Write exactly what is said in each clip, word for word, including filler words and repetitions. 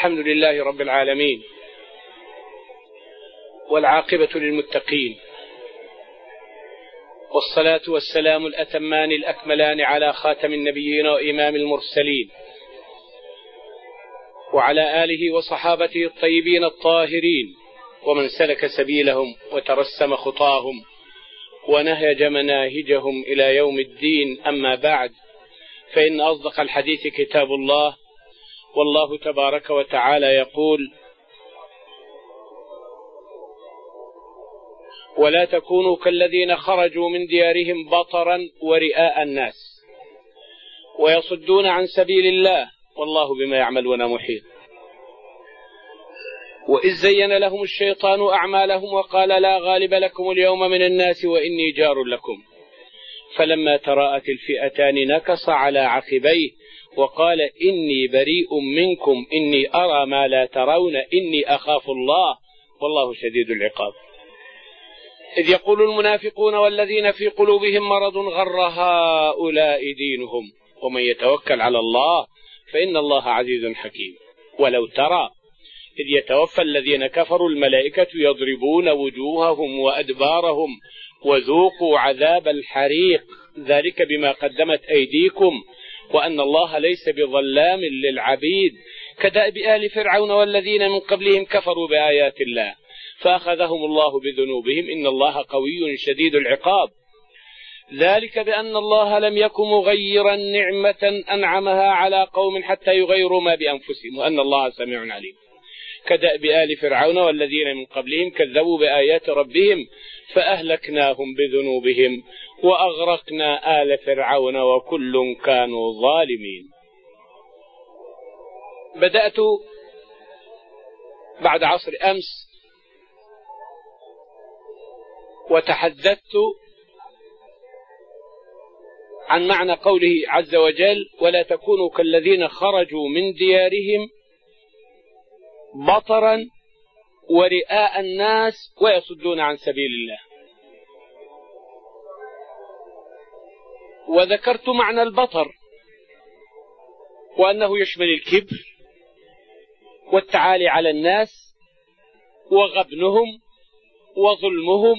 الحمد لله رب العالمين، والعاقبة للمتقين، والصلاة والسلام الأتمان الأكملان على خاتم النبيين وإمام المرسلين، وعلى آله وصحابته الطيبين الطاهرين، ومن سلك سبيلهم وترسم خطاهم ونهج مناهجهم إلى يوم الدين. أما بعد، فإن أصدق الحديث كتاب الله، والله تبارك وتعالى يقول: ولا تكونوا كالذين خرجوا من ديارهم بطرا ورئاء الناس ويصدون عن سبيل الله والله بما يعملون محيط. وإذ زين لهم الشيطان أعمالهم وقال: لا غالب لكم اليوم من الناس وإني جار لكم، فلما تراءت الفئتان نكص على عقبيه وقال: إني بريء منكم إني أرى ما لا ترون إني أخاف الله والله شديد العقاب. إذ يقول المنافقون والذين في قلوبهم مرض غر هؤلاء دينهم ومن يتوكل على الله فإن الله عزيز حكيم. ولو ترى إذ يتوفى الذين كفروا الملائكة يضربون وجوههم وأدبارهم وذوقوا عذاب الحريق ذلك بما قدمت أيديكم وأن الله ليس بظلام للعبيد، كدأب آل فرعون والذين من قبلهم كفروا بآيات الله فأخذهم الله بذنوبهم إن الله قوي شديد العقاب. ذلك بأن الله لم يكن مغيرا نعمة أنعمها على قوم حتى يغيروا ما بأنفسهم وأن الله سميع عليم. كدأب آل فرعون والذين من قبلهم كذبوا بآيات ربهم فأهلكناهم بذنوبهم وأغرقنا آل فرعون وكل كانوا ظالمين. بدأت بعد عصر أمس وتحدثت عن معنى قوله عز وجل: ولا تكونوا كالذين خرجوا من ديارهم بطرا ورئاء الناس ويصدون عن سبيل الله. وذكرت معنى البطر وأنه يشمل الكبر والتعالي على الناس وغبنهم وظلمهم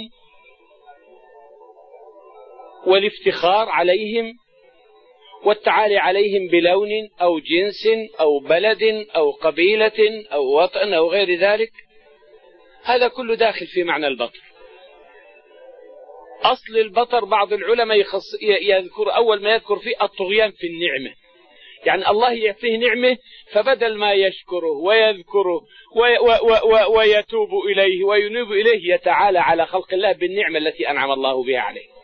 والافتخار عليهم والتعالي عليهم بلون أو جنس أو بلد أو قبيلة أو وطن أو غير ذلك. هذا كله داخل في معنى البطر. أصل البطر بعض العلماء يخص يذكر أول ما يذكر فيه الطغيان في النعمة، يعني الله يعطيه نعمة فبدل ما يشكره ويذكره وي و و ويتوب إليه وينيب إليه يتعالى على خلق الله بالنعمة التي أنعم الله بها عليه.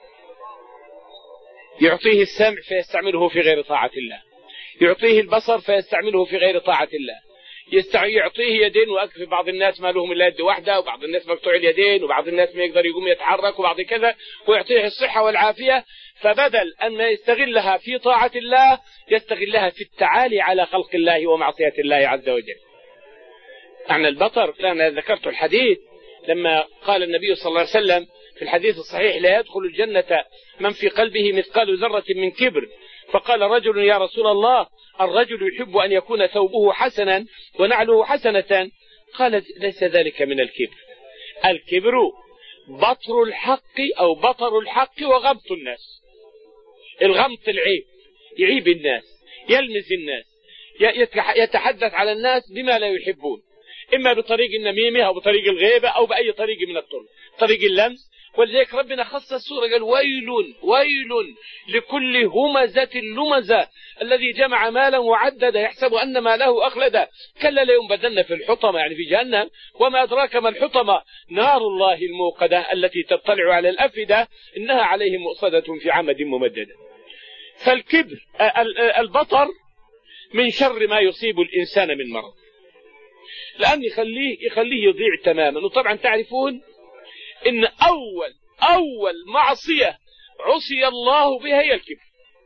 يعطيه السمع فيستعمله في غير طاعة الله، يعطيه البصر فيستعمله في غير طاعة الله، يعطيه يدين وأكفي بعض الناس ما لهم إلا يد واحدة وبعض الناس مقطوع اليدين وبعض الناس ما يقدر يقوم يتحرك وبعض كذا، ويعطيه الصحة والعافية فبدل أن ما يستغلها في طاعة الله يستغلها في التعالي على خلق الله ومعصية الله عز وجل. معنى البطر أنا ذكرت الحديث لما قال النبي صلى الله عليه وسلم في الحديث الصحيح: لا يدخل الجنة من في قلبه مثقال ذرة من كبر. فقال رجل: يا رسول الله، الرجل يحب أن يكون ثوبه حسنا ونعله حسنة. قال: ليس ذلك من الكبر، الكبر بطر الحق أو بطر الحق وغمط الناس. الغمط العيب، يعيب الناس، يلمز الناس، يتحدث على الناس بما لا يحبون، إما بطريق النميمة أو بطريق الغيبة أو بأي طريق من الطرق، طريق اللمس. ولذلك ربنا خص السورة قال: ويل ويل لكل همزة لمزة الذي جمع مالا وعدد يحسب أن ماله أخلده كلا لينبذن في الحطمة، يعني في جهنم. وما أدراك ما الحطمة؟ نار الله الموقدة التي تطلع على الأفئدة إنها عليهم مؤصدة في عمد ممددة. فالكبر البطر من شر ما يصيب الإنسان من مرض، لأن يخليه يخليه يضيع تماما. وطبعا تعرفون إن أول أول معصية عصي الله بها هي الكبر.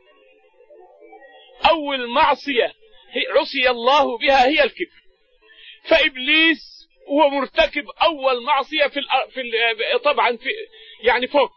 أول معصية عصي الله بها هي الكبر. فإبليس هو مرتكب أول معصية في, في طبعا في يعني فوق،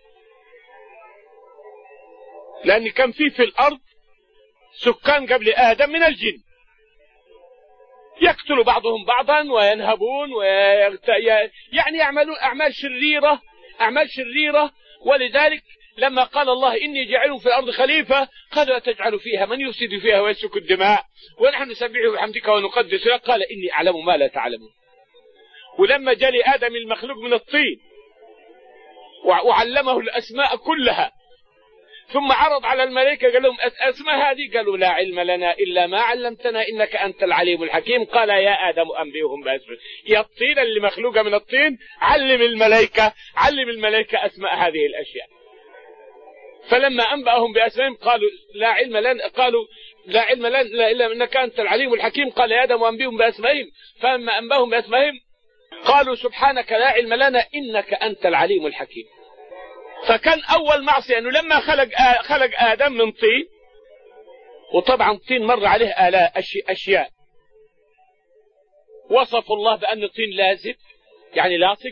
لأن كان في في الأرض سكان قبل آدم من الجن، يقتل بعضهم بعضا وينهبون ويغت... يعني يعملون أعمال شريرة أعمال شريرة. ولذلك لما قال الله إني جاعل في الأرض خليفة قال أتجعل فيها من يفسد فيها ويسفك الدماء ونحن نسبح بحمدك ونقدس لك قال إني أعلم ما لا تعلمون. ولما جاء لآدم المخلوق من الطين وعلمه الأسماء كلها ثم عرض على الملائكة قال لهم أسماء هذه قالوا لا علم لنا إلا ما علمتنا إنك أنت العليم الحكيم. قال يا آدم أنبئهم بأسماء يا الطين اللي مخلوقة من الطين علم الملائكة علم الملائكة أسماء هذه الأشياء. فلما أنبأهم بأسمائهم قالوا لا علم لنا قالوا لا علم لنا إلا إنك أنت العليم الحكيم. قال يا آدم أنبئهم بأسمائهم فلما أنبأهم بأسمائهم قالوا سبحانك لا علم لنا إنك أنت العليم الحكيم. فكان أول معصية أنه لما خلق خلق آدم من طين، وطبعا الطين مر عليه آلاء أشياء وصف الله بأن الطين لازب يعني لاصق،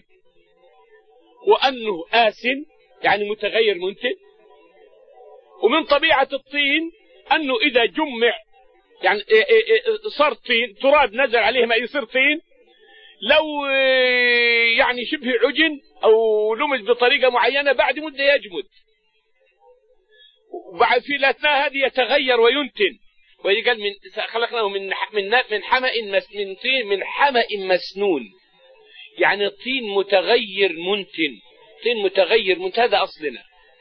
وأنه آسن يعني متغير منتن، ومن طبيعة الطين أنه إذا جمع يعني صار طين تراب نزل عليه ما يصير طين، لو يعني شبه عجن أو لمس بطريقة معينة بعد مدة يجمد، وبعد في الأثناء هذه يتغير وينتن. ويقال من خلقناه من من من حمأ من طين من حمأ مسنون، يعني طين متغير منتن، طين متغير منتن، هذا أصلنا.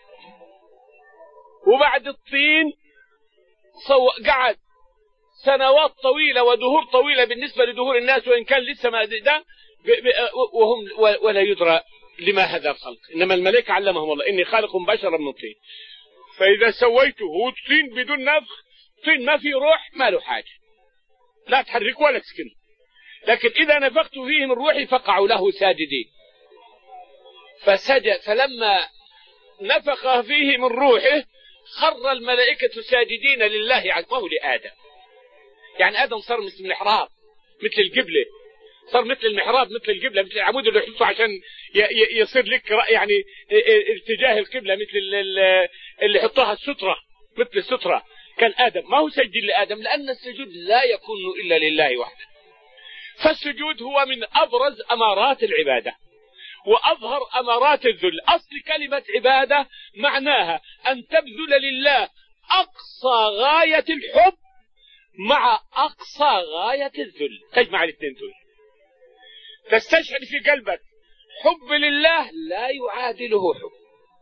وبعد الطين قعد سنوات طويلة ودهور طويلة بالنسبة لدهور الناس، وإن كان لسه ما ده وهم ولا يدرى لما هذا الخلق. إنما الملائكة علمهم الله إني خالق بشرا من طين، فإذا سويته هو طين بدون نفخ، طين ما في روح ما له حاجة، لا تحرك ولا تسكن، لكن إذا نفخت فيه من روحي فقعوا له ساجدين. فسجد، فلما نفخ فيه من روحه خر الملائكة ساجدين لله عزمه لآدم. يعني آدم صار مثل المحراب مثل القبلة، صار مثل المحراب مثل القبلة، مثل العمود اللي يحطه عشان يصير لك يعني اتجاه القبلة، مثل اللي يحطوها السترة مثل السترة. كان آدم ما هو سجد لآدم لأن السجود لا يكون إلا لله وحده. فالسجود هو من أبرز أمارات العبادة وأظهر أمارات الذل. أصل كلمة عبادة معناها أن تبذل لله أقصى غاية الحب مع أقصى غاية الذل، تجمع الاثنين دول، تستشعر في قلبك حب لله لا يعادله حب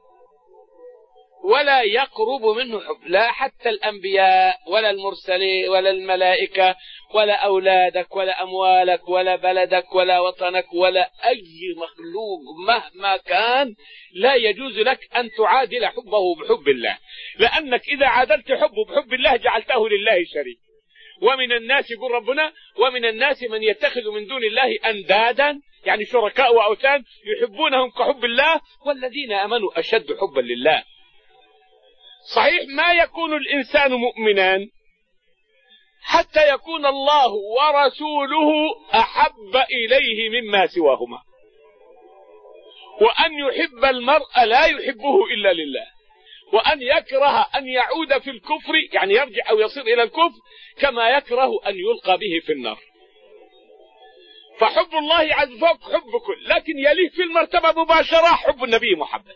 ولا يقرب منه حب، لا حتى الأنبياء ولا المرسلين ولا الملائكة ولا أولادك ولا أموالك ولا بلدك ولا وطنك ولا أي مخلوق مهما كان لا يجوز لك أن تعادل حبه بحب الله، لأنك إذا عادلت حبه بحب الله جعلته لله شريك. ومن الناس يقول ربنا ومن الناس من يتخذ من دون الله أندادا يعني شركاء وأوثان يحبونهم كحب الله والذين آمنوا أشد حبا لله. صحيح ما يكون الإنسان مؤمنا حتى يكون الله ورسوله أحب إليه مما سواهما، وأن يحب المرء لا يحبه إلا لله، وأن يكره أن يعود في الكفر يعني يرجع أو يصير إلى الكفر كما يكره أن يلقى به في النار. فحب الله عز فوق حب كل، لكن يليه في المرتبة مباشرة حب النبي محمد،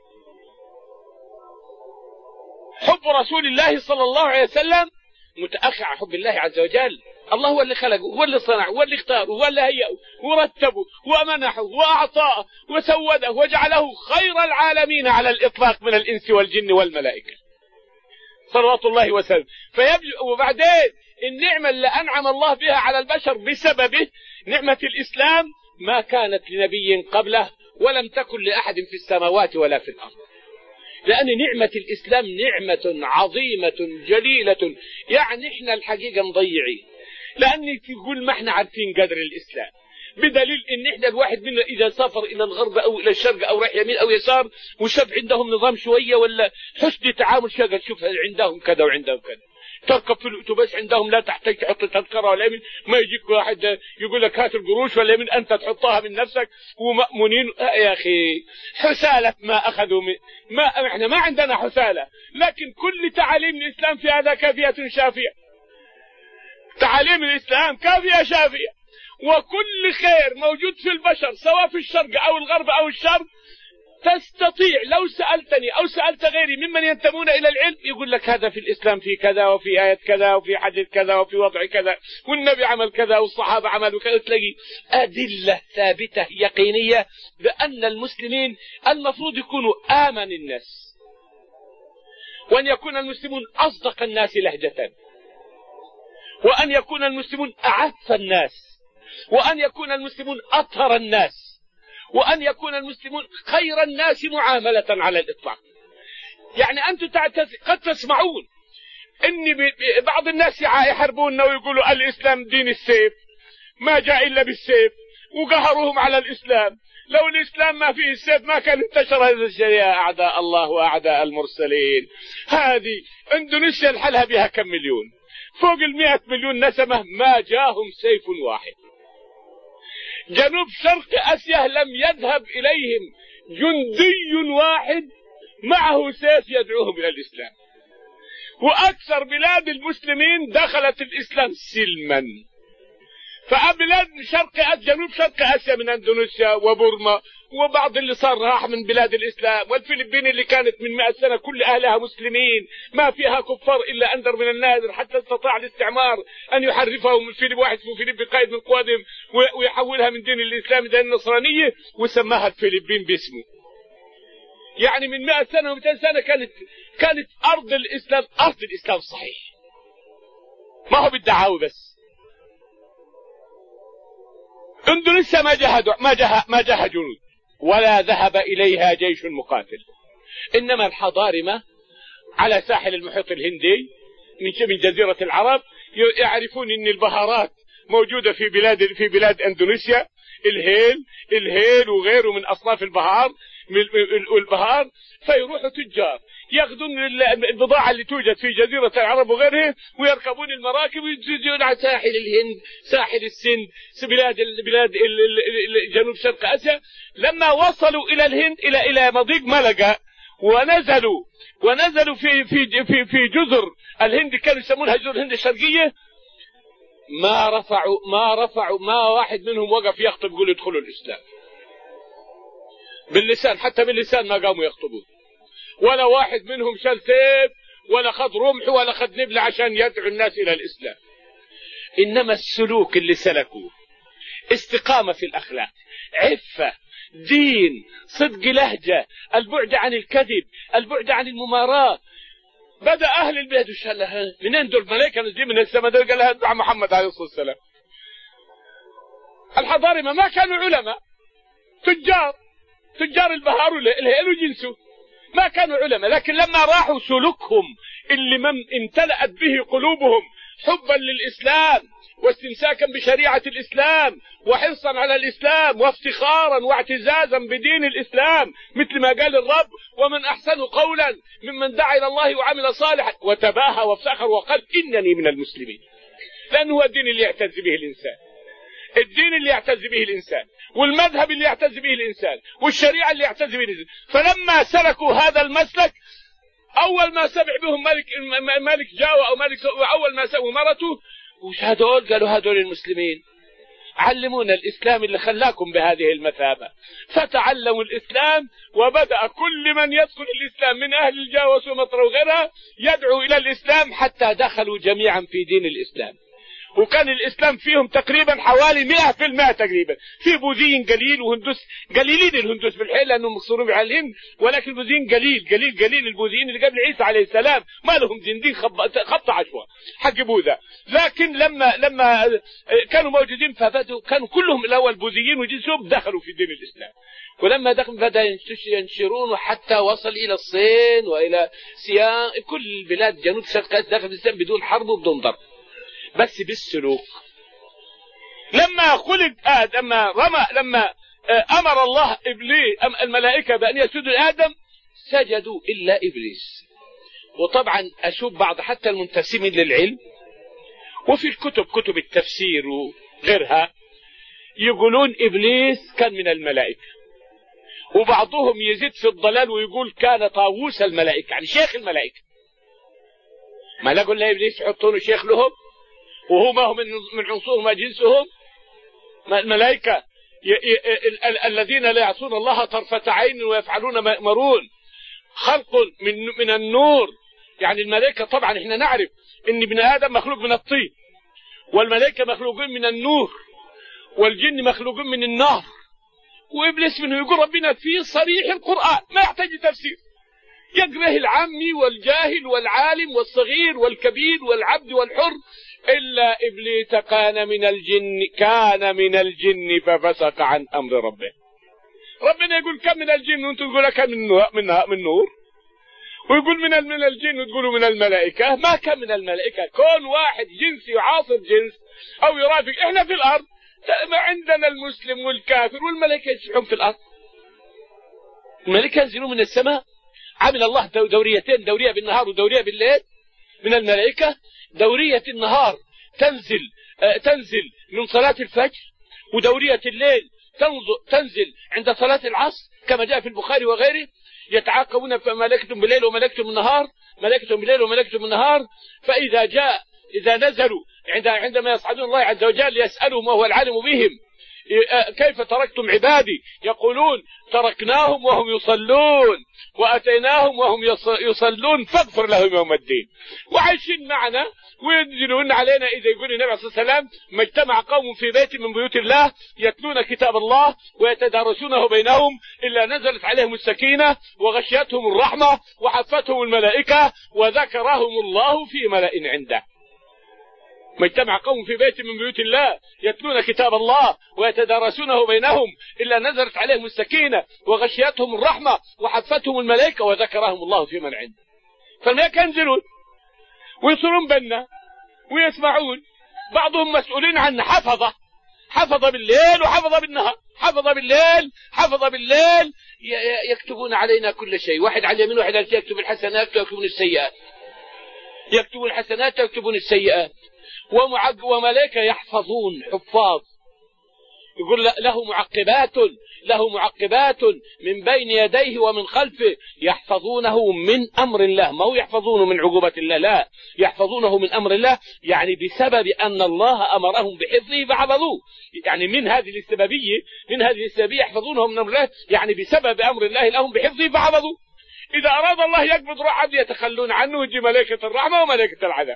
حب رسول الله صلى الله عليه وسلم متأخر عن حب الله عز وجل. الله هو اللي خلقه، هو اللي صنعه، هو اللي اختاره، هو اللي هيئه ورتبه ومنحه وأعطاه وسوده وجعله خير العالمين على الإطلاق من الإنس والجن والملائكة صلوات الله وسلم. فيبدو وبعدين النعمة اللي أنعم الله بها على البشر بسببه نعمة الإسلام ما كانت لنبي قبله ولم تكن لأحد في السماوات ولا في الأرض، لأن نعمة الإسلام نعمة عظيمة جليلة. يعني إحنا الحقيقة مضيعين، لأن تقول ما إحنا عارفين قدر الإسلام، بدليل إن إحنا الواحد منا إذا سافر إلى الغرب أو إلى الشرق أو راح يمين أو يسار وشاف عندهم نظام شوية ولا حسن تعامل شغل، شوف عندهم كذا وعندهم كذا، تركب في الأتوبيس عندهم لا تحتاج تحط تذكرة ولا يمين، ما يجيك واحد يقول لك هات القروش ولا يمين أنت تحطها من نفسك ومأمونين. يا أخي حسالة ما أخذوا من ما إحنا ما عندنا حسالة، لكن كل تعاليم الإسلام في هذا كافية شافية. تعاليم الإسلام كافية شافية، وكل خير موجود في البشر سواء في الشرق أو الغرب أو الشرق تستطيع لو سألتني أو سألت غيري ممن ينتمون إلى العلم يقول لك هذا في الإسلام في كذا وفي آية كذا وفي حديث كذا وفي وضع كذا والنبي عمل كذا والصحابة عملوا كذا. تلاقي أدلة ثابتة يقينية بأن المسلمين المفروض يكونوا آمن الناس، وأن يكون المسلمون أصدق الناس لهجة، وأن يكون المسلمون أعف الناس، وأن يكون المسلمون أطهر الناس، وأن يكون المسلمون خير الناس معاملة على الإطلاق. يعني أنتم قد تسمعون إن بعض الناس يحاربوننا ويقولوا الإسلام دين السيف، ما جاء إلا بالسيف، وقهروهم على الإسلام. لو الإسلام ما فيه السيف ما كان انتشر هذا الشيء. يا أعداء الله وأعداء المرسلين، هذه اندونيسيا الحلها بها كم مليون، فوق المئة مليون نسمة، ما جاهم سيف واحد. جنوب شرق آسيا لم يذهب إليهم جندي واحد معه سيف يدعوهم إلى الإسلام، وأكثر بلاد المسلمين دخلت الإسلام سلما. فبلاد شرق آسيا جنوب شرق آسيا من أندونيسيا وبورما وبعض اللي صار راح من بلاد الإسلام، والفلبين اللي كانت من مئة سنة كل أهلها مسلمين ما فيها كفار إلا أندر من النادر، حتى استطاع الاستعمار أن يحرفهم من فيلب واحد اسمه فيلب قائد من قوادهم ويحولها من دين الإسلام إلى النصرانية وسماها الفلبين باسمه. يعني من مئة سنة ومئتين سنة كانت كانت أرض الإسلام أرض الإسلام صحيح، ما هو بالدعاوى بس. اندونيسيا ما جاها ما جاها ما جاها جنود ولا ذهب إليها جيش مقاتل، إنما الحضارمة على ساحل المحيط الهندي من جزيرة العرب يعرفون أن البهارات موجودة في بلاد في بلاد اندونيسيا، الهيل الهيل وغيره من أصناف البهار والبهار، فيروحوا تجار ياخذون البضاعة اللي توجد في جزيرة العرب وغيرها ويركبون المراكب ويجون على ساحل الهند، ساحل السند، بلاد بلاد جنوب شرق آسيا. لما وصلوا إلى الهند إلى إلى مضيق ملقا ونزلوا ونزلوا في في في في جزر الهند كانوا يسمونها جزر الهند الشرقية، ما رفعوا ما رفعوا ما واحد منهم وقف يخطب يقول ادخلوا الإسلام باللسان، حتى باللسان ما قاموا يخطبون، ولا واحد منهم شال سيف ولا خذ رمح ولا خذ نبل عشان يدعو الناس إلى الإسلام. إنما السلوك اللي سلكوه استقامة في الأخلاق، عفة، دين، صدق لهجة، البعد عن الكذب، البعد عن المماراة. بدأ أهل البلاد وش لها منين دول الملائكة نزلين من السماء؟ قال لها دعا محمد عليه الصلاة والسلام. الحضارمة ما كانوا علماء، تجار تجار البهار والهيل وجنسه، ما كانوا علماء، لكن لما راحوا سلوكهم اللي من امتلأت به قلوبهم حبا للإسلام واستمساكا بشريعة الإسلام وحرصا على الإسلام وافتخارا واعتزازا بدين الإسلام، مثل ما قال الرب ومن أحسن قولا ممن دعا إلى الله وعمل صالحا وتباهى وافتخر وقال إنني من المسلمين، لأنه هو الدين اللي يعتز به الإنسان، الدين اللي يعتز به الإنسان، والمذهب اللي يعتز به الإنسان، والشريعة اللي يعتز به الإنسان. فلما سلكوا هذا المسلك أول ما سمع بهم ملك ملك جاوة أو ملك أول ما سووا مرته وش هدول؟ قالوا هدول المسلمين، علمونا الإسلام اللي خلاكم بهذه المثابة. فتعلموا الإسلام وبدأ كل من يدخل الإسلام من أهل الجاوة وسومطرة وغيرها يدعو إلى الإسلام حتى دخلوا جميعا في دين الإسلام. وكان الإسلام فيهم تقريبا حوالي مئة في المئة تقريبا، في بوذيين قليل وهندوس قليلين، الهندوس بالحيل لأنهم مقصورون على الهند، ولكن البوذيين قليل قليل قليل البوذيين اللي قبل عيسى عليه السلام ما لهم دين، دين خط عشوة حق بوذا. لكن لما لما كانوا موجودين فبدوا كانوا كلهم الأول بوذيين وجنسهم دخلوا في دين الإسلام، ولما دخل بدأ ينشرون حتى وصل إلى الصين وإلى سيان، كل بلاد جنوب شرق آسيا دخل الإسلام بدون حرب وبدون ضرب، بس بالسلوك. لما خلق آدم لما رمى لما أمر الله إبليس الملائكة بأن يسجدوا لآدم سجدوا إلا إبليس. وطبعا أشوف بعض حتى المنتسبين للعلم وفي الكتب كتب التفسير وغيرها يقولون إبليس كان من الملائكة، وبعضهم يزيد في الضلال ويقول كان طاووس الملائكة، يعني شيخ الملائكة. ما لا قلنا إبليس يحطونه شيخ لهم، وهو ما هو من عنصرهم ما جنسهم الملائكة الذين لا يعصون الله طرفة عين ويفعلون ما يأمرون، خلق من من النور. يعني الملائكة طبعا احنا نعرف ان ابن آدم مخلوق من الطين، والملائكة مخلوقين من النور، والجن مخلوقين من النار، وإبليس منه. يقول ربنا في صريح القرآن ما يحتاج تفسير، يقرأه العامي والجاهل والعالم والصغير والكبير والعبد والحر، إلا إبليس كان من الجن كان من الجن ففسق عن أمر ربه. ربنا يقول كم من الجن وانتم تقولوا كم من من من نور، ويقول من من الجن وتقولوا من الملائكة. ما كم من الملائكة، كون واحد جنس يعاصر جنس أو يرافق. إحنا في الأرض ما عندنا المسلم والكافر، والملائكة يسبحون في الأرض. الملائكة ينزلون من السماء. عمل الله دوريتين، دورية بالنهار ودورية بالليل من الملائكة. دورية النهار تنزل تنزل من صلاة الفجر، ودورية الليل تنزل عند صلاة العصر كما جاء في البخاري وغيره. يتعاقبون ملائكة بالليل وملائكة بالنهار، ملائكة بالليل وملائكة بالنهار. فإذا جاء إذا نزلوا عندما يصعدون الله عز وجل يسألهم وهو العالم بهم كيف تركتم عبادي، يقولون تركناهم وهم يصلون وأتيناهم وهم يصلون فاغفر لهم يوم الدين. وعايشين معنا وينزلون علينا. إذا يقول النبي صلى الله عليه وسلم ما اجتمع قوم في بيت من بيوت الله يتلون كتاب الله ويتدارسونه بينهم إلا نزلت عليهم السكينة وغشيتهم الرحمة وحفتهم الملائكة وذكرهم الله في ملأ عنده. ما اجتمع قوم في بيت من بيوت الله يتلون كتاب الله ويتدارسونه بينهم إلا نزلت عليهم السكينة وغشيتهم الرحمة وحفتهم الملائكة وذكرهم الله في من عنده. فالملائكة ينزلون ويصلون بنا ويسمعون. بعضهم مسؤولين عن حفظة، حفظة بالليل وحفظة بالنهار. حفظة بالليل حفظة بالليل يكتبون علينا كل شيء. واحد على اليمين واحد على اليسار، يكتب الحسنات ويكتبون السيئات، يكتبون الحسنات ويكتبون السيئات. ومعق وملائكة يحفظون، حفاظ. يقول له معقبات له معقبات من بين يديه ومن خلفه يحفظونه من أمر الله. ما هو يحفظونه من عقوبة الله، لا، يحفظونه من أمر الله، يعني بسبب أن الله أمرهم بحفظه فحفظوه. يعني من هذه السببية من هذه السببية يحفظونه من أمر الله، يعني بسبب أمر الله لهم بحفظه فحفظوه. إذا أراد الله يقبض روح عبد يتخلون عنه ويجي ملائكة الرحمة وملائكة العذاب.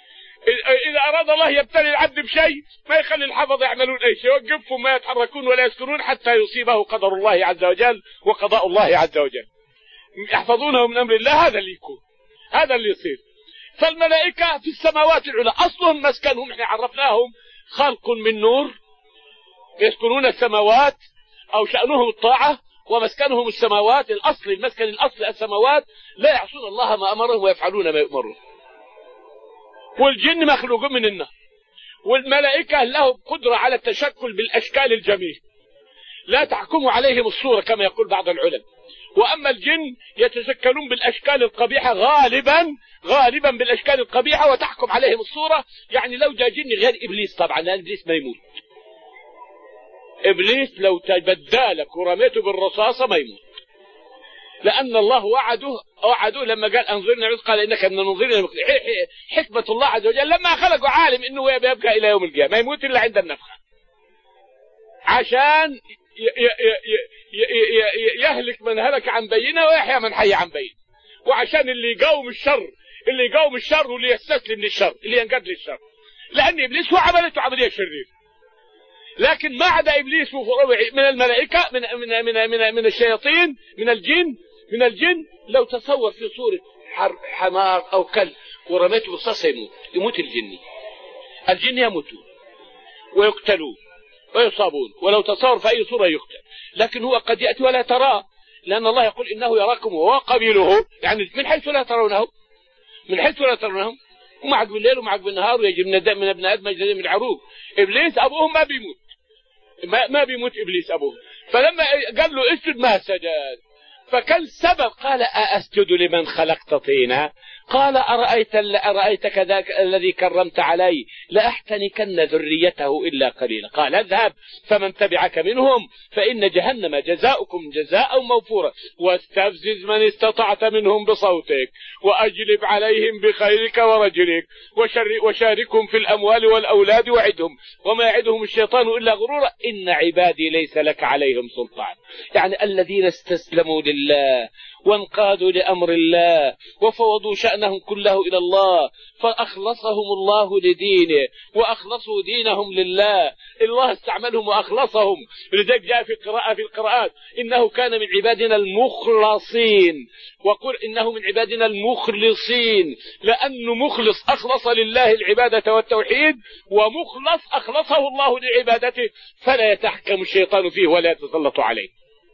إذا أراد الله يبتلي العبد بشيء ما يخلي الحفظ يعملون أي شيء، يوقفهم ما يتحركون ولا يسكنون حتى يصيبه قدر الله عز وجل وقضاء الله عز وجل. يحفظونه من أمر الله. هذا اللي يكون، هذا اللي يصير. فالملائكة في السماوات العلى أصلهم مسكنهم احنا عرفناهم خلق من نور يسكنون السماوات أو شأنهم الطاعة ومسكنهم السماوات. الأصل المسكن الأصل السماوات، لا يعصون الله ما أمرهم ويفعلون ما يؤمرون. والجن مخلوق من النار، والملائكة لهم قدرة على التشكل بالأشكال الجميلة لا تحكم عليهم الصورة كما يقول بعض العلماء. وأما الجن يتشكلون بالأشكال القبيحة غالبا غالبا بالأشكال القبيحة وتحكم عليهم الصورة. يعني لو جاء جن غير إبليس، طبعا لأن إبليس ما يموت. إبليس لو تبدالك ورميته بالرصاصة ما يموت، لأن الله وعده وعده لما قال أنظرنا عز قال إنك من المنظرين. حكمة الله عز وجل لما خلقه عالم إنه يبقى إلى يوم القيامة ما يموت إلا عند النفخة، عشان يهلك من هلك عن بينه ويحيى من حي عن بينه، وعشان اللي يقاوم الشر اللي يقاوم الشر واللي يستسلم للشر اللي ينقاد للشر. لأن إبليس هو عملته عملية شريرة، لكن ما عدا إبليس من الملائكة من من من من, من الشياطين من الجن من الجن لو تصور في صورة حمار أو كلب ورميته بالرصاصة يموت يموت الجن. الجن يموتون ويقتلون ويصابون، ولو تصور في أي صورة يقتل. لكن هو قد يأتي ولا تراه، لأن الله يقول إنه يراكم وهو قبيله، يعني من حيث لا ترونه من حيث لا ترونه ومعك بالليل ومعك بالنهار، ويجي من من ابن آدم يجري من العروق. إبليس أبوهم ما بيموت ما, ما بيموت إبليس أبوه. فلما قال له اسجد ما سجد. فكل سبب قال أسجد لمن خلقت طينا؟ قال أرأيت أرأيتك ذاك الذي كرمت علي لأحتنكن ذريته إلا قليلا. قال اذهب فمن تبعك منهم فإن جهنم جزاؤكم جزاء موفورا واستفزز من استطعت منهم بصوتك وأجلب عليهم بخيلك ورجلك وشاركهم في الأموال والأولاد وعدهم وما يعدهم الشيطان إلا غرورا إن عبادي ليس لك عليهم سلطان. يعني الذين استسلموا لله وانقادوا لأمر الله وفوضوا شأنهم كله إلى الله فأخلصهم الله لدينه وأخلصوا دينهم لله. الله استعملهم وأخلصهم. لذلك جاء في القراءة في القراءات إنه كان من عبادنا المخلصين وقل إنه من عبادنا المخلصين لأنه مخلص أخلص لله العبادة والتوحيد ومخلص أخلصه الله لعبادته فلا يتحكم الشيطان فيه ولا يتسلط عليه.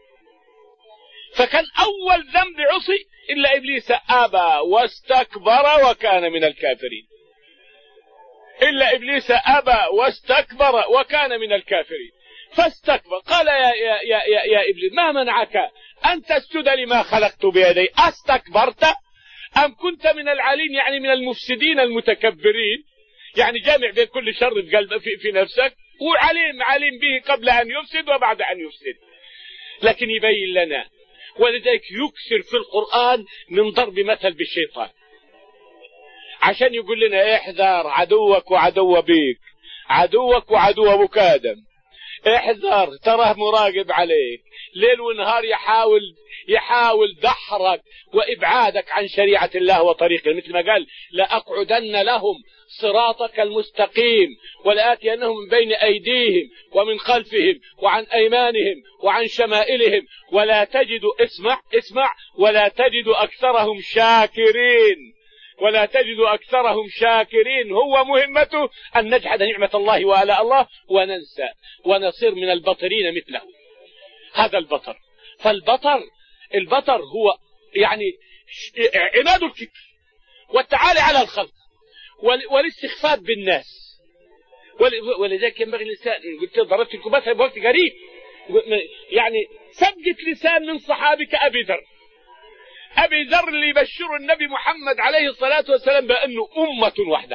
فكان أول ذنب عصي إلا إبليس أبى واستكبر وكان من الكافرين. إلا إبليس أبى واستكبر وكان من الكافرين. فاستكبر قال يا, يا, يا, يا, يا إبليس ما منعك أن تسجد لما خلقت بيدي أستكبرت أم كنت من العالين يعني من المفسدين المتكبرين. يعني جامع بين كل شر في, قلب في, في نفسك وعليم عليم به قبل أن يفسد وبعد أن يفسد. لكن يبين لنا ولذلك يكثر في القرآن من ضرب مثل بالشيطان عشان يقول لنا احذر عدوك وعدو بيك عدوك وعدو ابوك آدم. احذر تراه مراقب عليك ليل ونهار يحاول يحاول دحرك وإبعادك عن شريعة الله وطريقه. مثل ما قال لأقعدن لهم صراطك المستقيم ولآتينهم من بين أيديهم ومن خلفهم وعن أيمانهم وعن شمائلهم ولا تجد اسمع اسمع ولا تجد أكثرهم شاكرين ولا تجد أكثرهم شاكرين. هو مهمته أن نجحد نعمة الله وآلاء الله وننسى ونصير من البطرين مثله. هذا البطر. فالبطر البطر هو يعني عناد الكبر والتعالي على الخلق والاستخفاف بالناس. ولذلك ينبغي الإنسان قلت ضربت لكم مثلا بوقت قريب يعني سبقت لسان من صحابك أبي ذر. أبي ذر اللي يبشر النبي محمد عليه الصلاة والسلام بأنه أمة وحده.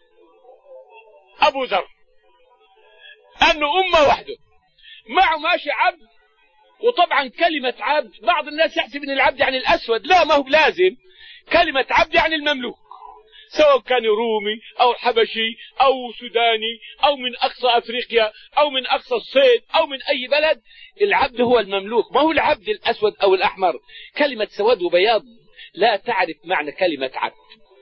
أبو ذر أنه أمة وحده معه ماشي عبد. وطبعا كلمة عبد بعض الناس يحسب أن العبد يعني الأسود. لا ما هو لازم. كلمة عبد يعني المملوك سواء كان رومي أو حبشي أو سوداني أو من أقصى أفريقيا أو من أقصى الصيد أو من أي بلد. العبد هو المملوك ما هو العبد الأسود أو الأحمر. كلمة سواد وبياض لا تعرف معنى كلمة عبد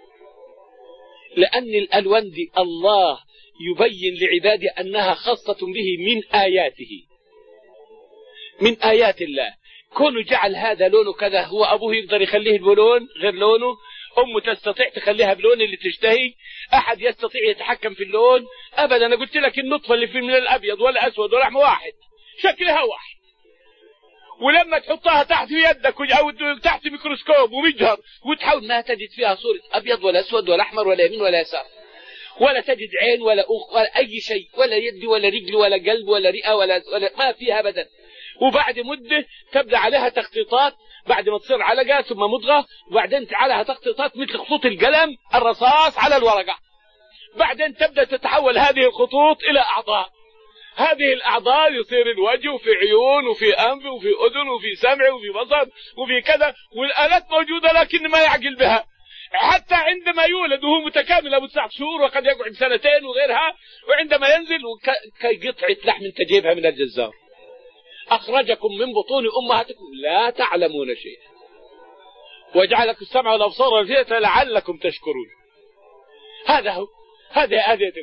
لأن الألوان دي الله يبين لعباده أنها خاصة به من آياته من آيات الله. كونه جعل هذا لونه كذا هو أبوه يقدر يخليه بلون غير لونه. أمه تستطيع تخليها بلون اللي تشتهي. أحد يستطيع يتحكم في اللون أبدا. أنا قلت لك النطفة اللي في من الأبيض ولا أسود ولا أحمر واحد شكلها واحد. ولما تحطها تحت يدك أو تحت ميكروسكوب ومجهر وتحاول ما تجد فيها صورة أبيض ولا أسود ولا أحمر ولا يمين ولا يسار ولا تجد عين ولا أخ ولا أي شيء ولا يد ولا رجل ولا قلب ولا رئة ولا, ولا ما فيها أبدا. وبعد مدة تبدأ عليها تخطيطات بعد ما تصير علقة ثم مضغة وبعدين عليها تخطيطات مثل خطوط القلم الرصاص على الورقة. بعدين تبدأ تتحول هذه الخطوط إلى أعضاء. هذه الأعضاء يصير الوجه وفي عيون وفي أنف وفي أذن وفي سمع وفي بصر وفي كذا والآلات موجودة لكن ما يعقل بها. حتى عندما يولد وهو متكامل أبو تسعة شهور وقد يقعد سنتين وغيرها وعندما ينزل كقطعة لحم تجيبها من الجزار. أخرجكم من بطون أمهاتكم لا تعلمون شيئا وجعلكم السمع والأبصار والأفئدة لعلكم تشكرون. هذا هو هذا هذا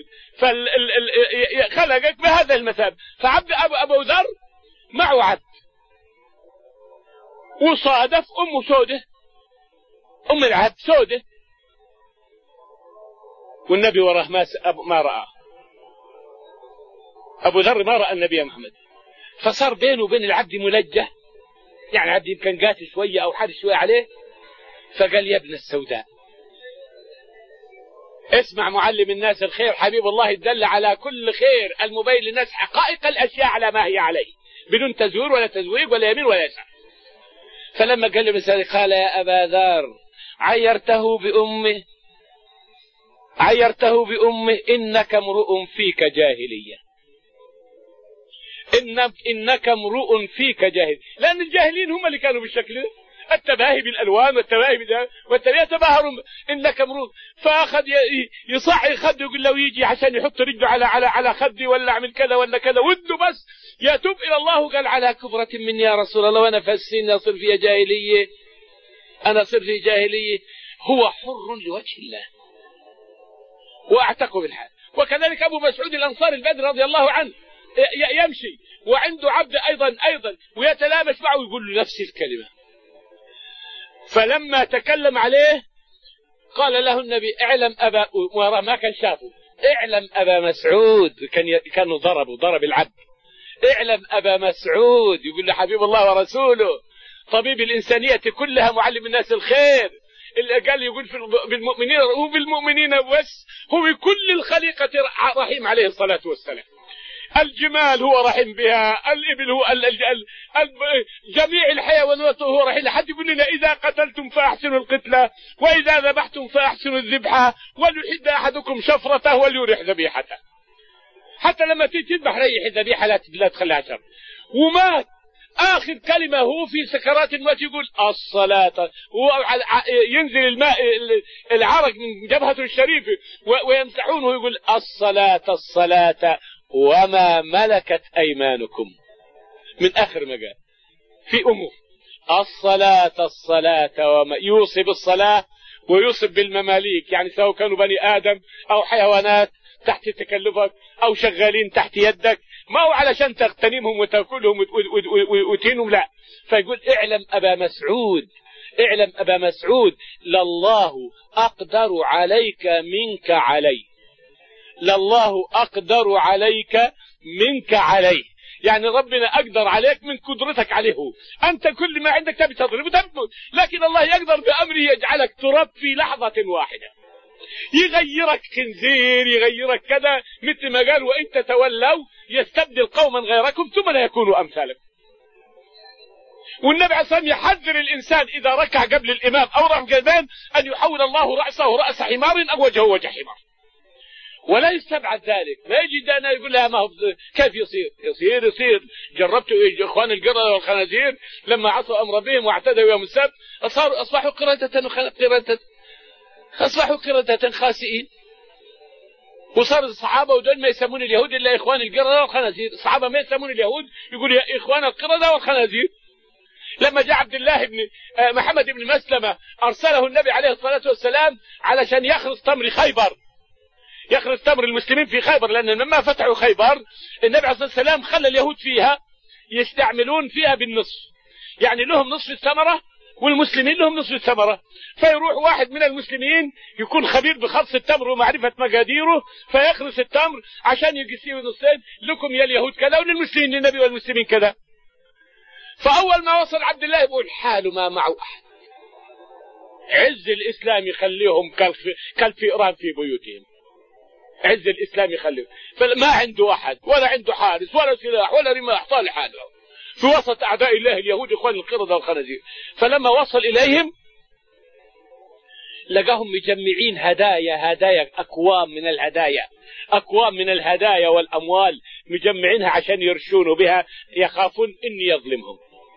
خلقك بهذا المثاب. فعبد أبو, أبو ذر معه عبد وصادف أمه سودة أم العبد سودة والنبي وراه ما, ما رأى. أبو ذر ما رأى النبي محمد فصار بينه وبين العبد ملجة. يعني عبد يمكن قاتل شوية أو حد شوية عليه فقال يا ابن السوداء اسمع معلم الناس الخير حبيب الله يدل على كل خير المبين للناس حقائق الأشياء على ما هي عليه بدون تزوير ولا تزويق ولا يمين ولا يسار. فلما قال له مثال قال يا أبا ذر عيرته بأمه عيرته بأمه إنك امرؤ فيك جاهلية، إن إنك امرؤ فيك جاهل، لأن الجاهلين هم اللي كانوا بالشكل ده، التباهي بالألوان والتباهي بالألوان والتباهي يتباهروا إنك امرؤ. فأخذ يصعي خده يقول له يجي عشان يحط رجله على على على خدي ولا أعمل كذا ولا كذا، وده بس يتوب إلى الله. قال على كفرة مني يا رسول الله وأنا في السن أصير فيها جاهلية، أنا أصير في جاهلية. هو حر لوجه الله واعتقوا بالحال. وكذلك أبو مسعود الأنصاري البدري رضي الله عنه يمشي وعنده عبد أيضا أيضا ويتلامس معه ويقول له نفس الكلمة. فلما تكلم عليه قال له النبي اعلم أبا، ما كان شافه، اعلم أبا مسعود، كان كانوا ضربوا ضرب العبد، اعلم أبا مسعود، يقول له حبيب الله ورسوله طبيب الإنسانية كلها معلم الناس الخير، اللي قال يقول في بالمؤمنين وبالمؤمنين بس، هو بكل الخليقة رحيم عليه الصلاة والسلام. الجمال هو رحيم بها، الإبل هو ال ال ال ال جميع الحيوانات هو رحيم. حد يقول لنا إذا قتلتم فأحسنوا القتلة وإذا ذبحتم فأحسنوا الذبحة وليحد أحدكم شفرته وليرح ذبيحته. حتى لما تيجي تذبح ريح الذبيحة لا تخليها شر. ومات آخر كلمة هو في سكرات الموت يقول الصلاة، وينزل الماء العرق من جبهته الشريفة ويمسحونه ويقول الصلاة الصلاة وما ملكت أيمانكم، من آخر ما قال في أمور الصلاة الصلاة وما يوصي بالصلاة ويوصي بالمماليك، يعني سواء كانوا بني آدم أو حيوانات تحت تكلفك أو شغالين تحت يدك، ما هو علشان تغتنمهم وتأكلهم وتهينهم، لا. فيقول اعلم أبا مسعود، اعلم أبا مسعود لله أقدر عليك منك علي، لله أقدر عليك منك عليه، يعني ربنا أقدر عليك من قدرتك عليه. أنت كل ما عندك تبي تضرب وتموت، لكن الله يقدر بأمره يجعلك ترب في لحظة واحدة، يغيرك خنزير، يغيرك كذا، مثل ما قال وإن تتولوا يستبدل قوما غيركم ثم لا يكونوا أمثالكم. والنبي عليه الصلاة والسلام يحذر الإنسان إذا ركع قبل الإمام أو رفع الجبين أن يحول الله رأسه رأس حمار أو وجهه وجه حمار، ولا يستبعد ذلك. ما يجي دانا يقول لها ما هو كيف يصير يصير يصير جربتوا إخوان القردة والخنازير لما عصوا أمر بهم واعتدوا يوم السبت أصاروا أصبحوا قردة قردة أصبحوا قردة خاسئين. وصار الصحابة ودول ما يسمون اليهود إلا إخوان القردة والخنازير، الصحابة ما يسمون اليهود يقول يا إخوان القردة والخنازير. لما جاء عبد الله بن محمد بن مسلمة أرسله النبي عليه الصلاة والسلام علشان يخرس تمر خيبر، يخرس تمر المسلمين في خيبر، لأن لما فتحوا خيبر النبي عليه الصلاة والسلام خلى اليهود فيها يستعملون فيها بالنصف، يعني لهم نصف الثمرة والمسلمين لهم نصف الثمرة. فيروح واحد من المسلمين يكون خبير بخرص التمر ومعرفة مقاديره فيخرس التمر عشان يقسيه نصين، لكم يا اليهود كذا وللمسلمين للنبي والمسلمين كذا. فأول ما وصل عبد الله يقول حال ما معه أحد، عز الإسلام يخليهم كالفئران في بيوتهم، عز الإسلام يخليهم، فما عنده أحد ولا عنده حارس ولا سلاح ولا رماح، طالع حاله في وسط أعداء الله اليهود إخوان القردة والخنازير. فلما وصل إليهم لقاهم مجمعين هدايا، هدايا أكوام من الهدايا، أكوام من الهدايا والأموال مجمعينها عشان يرشونوا بها، يخافون إن يظلمهم.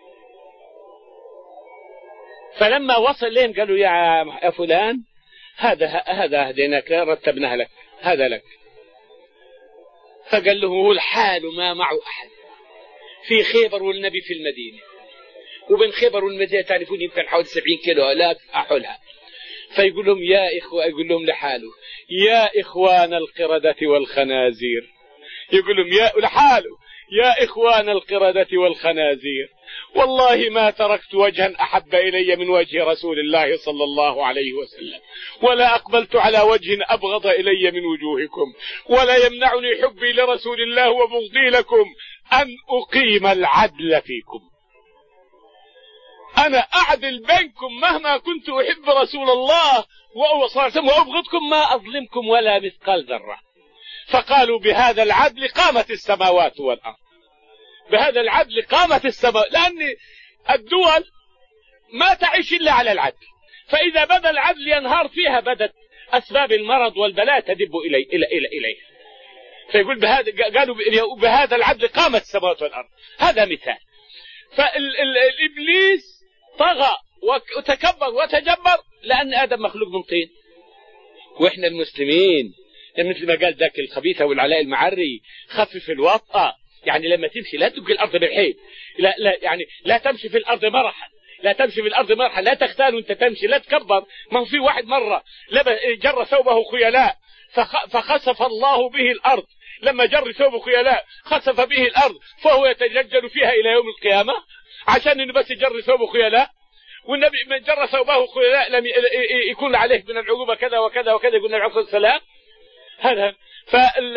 فلما وصل إليهم قالوا يا فلان هذا هذا هديناك رتبناها لك، هذا لك. فقال لهم هو الحال ما معه أحد في خيبر والنبي في المدينة، وبين خيبر والمدينة تعرفون يمكن حوالي سبعين كيلو لا أحولها. فيقول لهم يا إخوة، يقول لهم لحاله يا إخوان القردة والخنازير، يقول لهم يا لحاله يا إخوان القردة والخنازير، والله ما تركت وجها أحب إلي من وجه رسول الله صلى الله عليه وسلم، ولا أقبلت على وجه أبغض إلي من وجوهكم، ولا يمنعني حبي لرسول الله وبغضي لكم أن أقيم العدل فيكم. أنا أعدل بينكم مهما كنت أحب رسول الله وأبغضكم، ما أظلمكم ولا مثقال ذرة. فقالوا بهذا العدل قامت السماوات والأرض، بهذا العدل قامت السماوات، لأن الدول ما تعيش إلا على العدل، فإذا بدا العدل ينهار فيها بدت أسباب المرض والبلاء تدب إلي إلى إلى إليه. فيقول بهذا، قالوا بهذا العدل قامت السماوات والأرض. هذا مثال. فالإبليس طغى وتكبر وتجبر لأن آدم مخلوق من طين، وإحنا المسلمين مثل ما قال ذاك الخبيثة والعلاء المعري خفف الوطأة، يعني لما تمشي لا تبقي الأرض بالحيل، لا لا يعني لا تمشي في الأرض مرحا، لا تمشي في الأرض مرحا، لا تختال وأنت تمشي، لا تكبر. ما هو في واحد مرة جر ثوبه خيلاء فخسف الله به الأرض، لما جر ثوبه خيلاء خسف به الأرض فهو يتجلجل فيها إلى يوم القيامة عشان إنه بس جر ثوبه خيلاء. والنبي من جر ثوبه خيلاء لم يكون عليه من العقوبة كذا وكذا وكذا، يقول النبي عليه الصلاة والسلام. هذا فال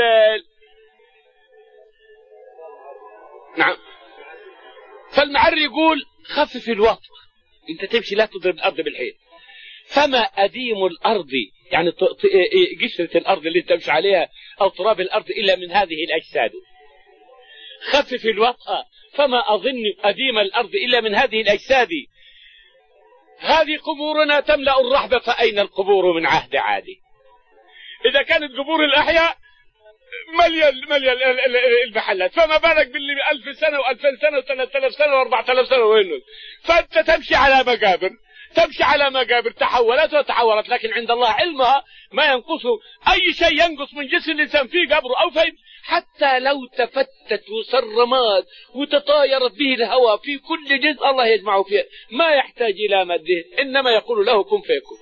نعم. فالمعري يقول خفف الوطء، انت تمشي لا تضرب الارض بالحيل. فما اديم الارض يعني قشرة الارض اللي تمشي عليها او تراب الارض الا من هذه الاجساد. خفف الوطء فما اظن اديم الارض الا من هذه الاجساد. هذه قبورنا تملا الرحب فاين القبور من عهد عادي. اذا كانت قبور الاحياء مليان مليان المحلات، فما بالك باللي ألف سنة وألفين سنة وثلاثة آلاف سنة وأربعة آلاف سنة وينه. فأنت تمشي على مقابر، تمشي على مقابر تحولت وتحولت، لكن عند الله علمها ما ينقصه أي شيء ينقص من جسم الإنسان في قبره أو في، حتى لو تفتت وصرمات وتطايرت به الهواء في كل جزء الله يجمعه فيه، ما يحتاج إلى مده، إنما يقول له كن فيكون.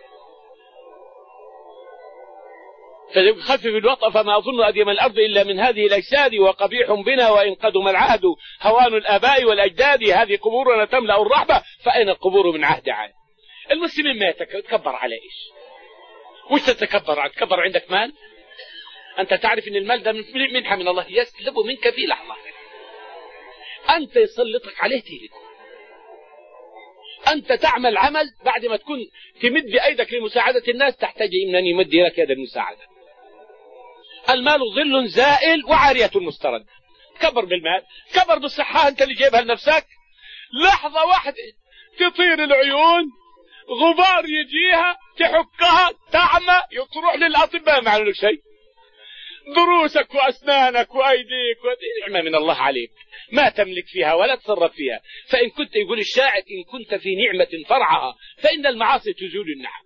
فخفف الوطأ فما أظن أديم الأرض إلا من هذه الأجساد، وقبيح بنا وإن قدم العهد هوان الآباء والأجداد. هذه قبورنا تملأ الرحبة فأين القبور من عهد عاد. المسلمين ما يتكبر على إيش؟ وش تتكبر عنه؟ تكبر عندك مال؟ أنت تعرف أن المال ده منحة من الله يسلب منك في لحظة، أنت يسلطك عليه تيجي. أنت تعمل عمل بعد ما تكون تمد أيدك لمساعدة الناس تحتاج من يمد لك يد المساعدة. المال ظل زائل وعارية مسترد. كبر بالمال، كبر بالصحة أنت اللي جايبها لنفسك. لحظة واحدة تطير العيون، غبار يجيها تحكها تعمى، تروح للأطباء ما عملوا لك شيء. ضروسك وأسنانك وأيديك نعمة من الله عليك ما تملك فيها ولا تصرف فيها. فإن كنت يقول الشاعر إن كنت في نعمة فرعها فإن المعاصي تزول النعم.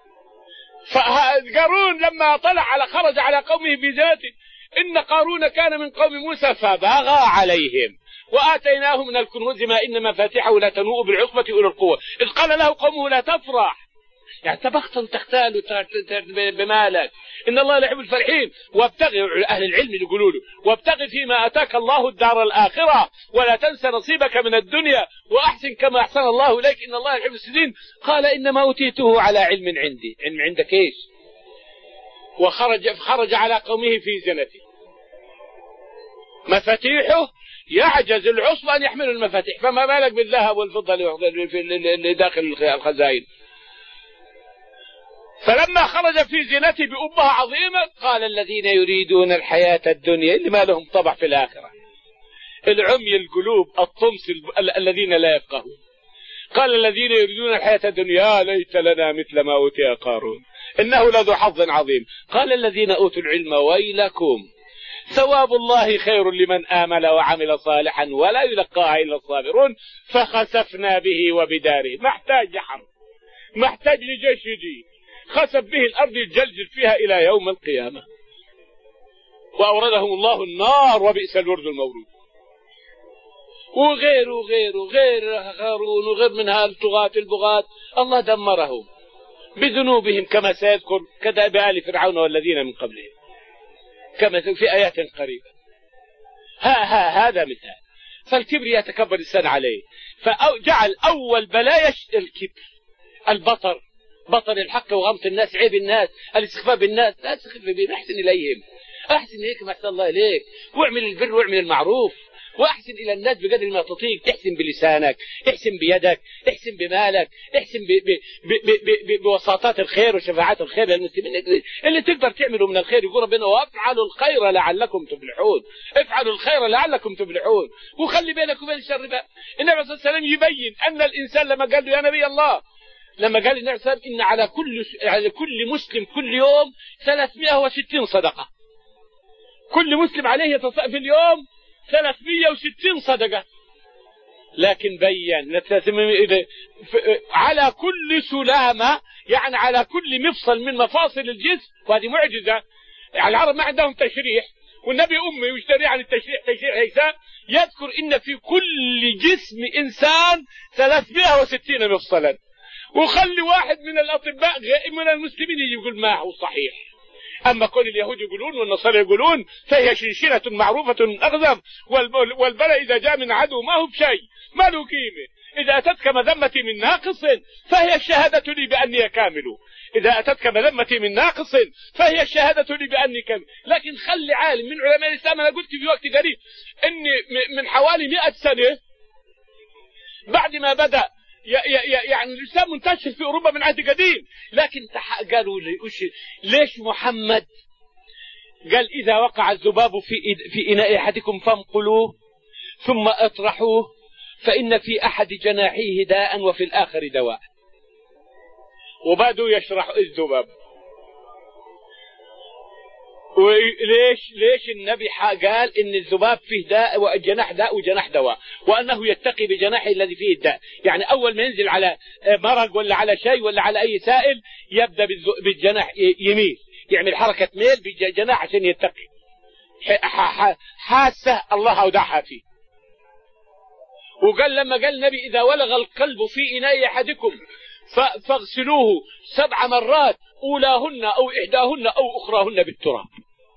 فقارون لما طلع على خرج على قومه بذاته، إن قارون كان من قوم موسى فبغى عليهم وآتيناه من الكنوز ما إن مفاتحه لا تنوء بالعصبة أولي القوة إذ قال له قومه لا تفرح. يعني تبختل تختال بمالك، إن الله لا يحب الفرحين. وابتغي أهل العلم يقولوا له وابتغي فيما أتاك الله الدار الآخرة ولا تنسى نصيبك من الدنيا وأحسن كما أحسن الله إليك إن الله يحب المحسنين. قال إنما أوتيته على علم عندي. علم عندك إيش؟ وخرج خرج على قومه في زنته، مفاتيحه يعجز العصب أن يحمل المفاتيح، فما بالك بالذهب والفضة اللي داخل الخزائن. فلما خرج في زينته بأبهة عظيمة قال الذين يريدون الحياة الدنيا اللي ما لهم طبع في الآخرة، العمي القلوب الطمس الذين لا يفقهون، قال الذين يريدون الحياة الدنيا ليت لنا مثل ما أوتي قارون إنه لذو حظ عظيم. قال الذين أوتوا العلم ويلكم ثواب الله خير لمن آمن وعمل صالحا ولا يلقاها إلا الصابرون. فخسفنا به وبداره، محتاج حرب، محتاج لجيش يجي، خسف به الأرض يتجلجل فيها إلى يوم القيامة. وأوردهم الله النار وبئس الورد المورود. وغير وغير وغير هارون وغير منها الطغاة البغاة الله دمرهم بذنوبهم كما سيذكر كدأب آل فرعون والذين من قبلهم كما في آيات قريبة. ها ها هذا مثال. فالكبر يتكبر الإنسان عليه، فجعل أول بلايا الكبر، البطر، بطر الحق وغمط الناس، عيب الناس، الاستخفاف بالناس. لا تستخف بهم، احسن إليهم، احسن إليك ما أحسن الله إليك، واعمل البر واعمل المعروف، واحسن إلى الناس بقدر ما تطيق. تحسن بلسانك، احسن بيدك، احسن بمالك، احسن ب ب ب ب ب بوساطات الخير وشفاعات الخير للمسلمين اللي تقدر تعمله من الخير. يقول ربنا وافعلوا الخير لعلكم تفلحون، افعلوا الخير لعلكم تفلحون. وخلي بينك وبين الشر بقى. النبي صلى الله عليه وسلم يبين أن الإنسان لما قال له يا نبي الله لما قال النبي صلى الله عليه وسلم إن على كل على كل مسلم كل يوم ثلاثمائة وستين صدقة، كل مسلم عليه في اليوم ثلاثمائة وستين صدقة. لكن بين على كل سلامة، يعني على كل مفصل من مفاصل الجسم، وهذه معجزة. العرب ما عندهم تشريح، والنبي أمي ويشتري عن التشريح تشريح هيثم، يذكر إن في كل جسم إنسان ثلاثمائة وستين مفصلا، وخلي واحد من الأطباء من المسلمين يجي يقول ما هو صحيح. أما كل اليهود يقولون والنصارى يقولون فهي شنشنة معروفة أغزم، والبلاء إذا جاء من عدو ما هو بشيء، ما له قيمة. إذا أتتك مذمتي من ناقص فهي الشهادة لي بأني كامل، إذا أتتك مذمتي من ناقص فهي الشهادة لي بأني كامل. لكن خلي عالم من علماء الإسلام، أنا قلت في وقت قريب إن من حوالي مئة سنة بعد ما بدأ يعني الإسلام منتشر في أوروبا من عهد قديم، لكن قالوا لي ليش محمد قال إذا وقع الذباب في في إناء أحدكم فانقلوه ثم اطرحوه فإن في أحد جناحيه داء وفي الآخر دواء، وبعده يشرح الذباب. وليش ليش النبي قال إن الذباب فيه داء وجناح داء وجناح دواء، وأنه يتقي بجناحه الذي فيه الداء. يعني أول ما ينزل على مرق ولا على شيء ولا على أي سائل يبدأ بالجناح يميل، يعمل حركة ميل بالجناح عشان يتقي حاسة الله أودعها فيه. وقال لما قال النبي إذا ولغ القلب في إناء أحدكم فاغسلوه سبع مرات أولاهن أو إحداهن أو أخراهن بالتراب.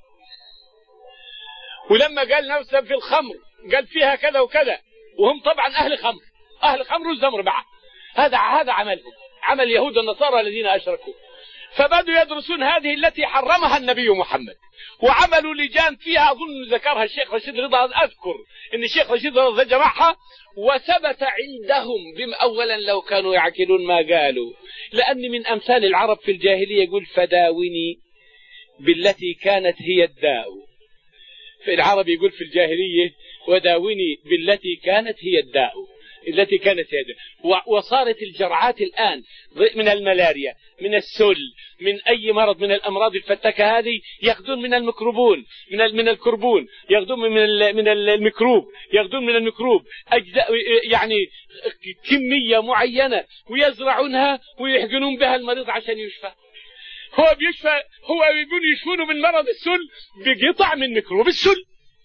ولما قال نفسه في الخمر قال فيها كذا وكذا، وهم طبعا أهل خمر، أهل خمر والزمر بعد. هذا هذا عملهم، عمل يهود النصارى الذين أشركوا. فبدوا يدرسون هذه التي حرمها النبي محمد، وعملوا لجان فيها، أظن ذكرها الشيخ رشيد رضا، أذكر إن الشيخ رشيد رضا جمعها، وثبت عندهم بم أولا لو كانوا يعقلون ما قالوا، لأن من أمثال العرب في الجاهلية يقول فداوني بالتي كانت هي الداء. في العرب يقول في الجاهلية وداوني بالتي كانت هي الداء، التي كانت هي الداء. وصارت الجرعات الآن من الملاريا، من السل، من أي مرض من الأمراض الفتاكة هذه يأخذون من الميكروبون، من من الكربون، يأخذون من من الميكروب، يأخذون من الميكروب أجزاء يعني كمية معينة ويزرعونها ويحقنون بها المريض عشان يشفى. هو بيشفى، هو يقول يشفونه من مرض السل بقطع من ميكروب السل،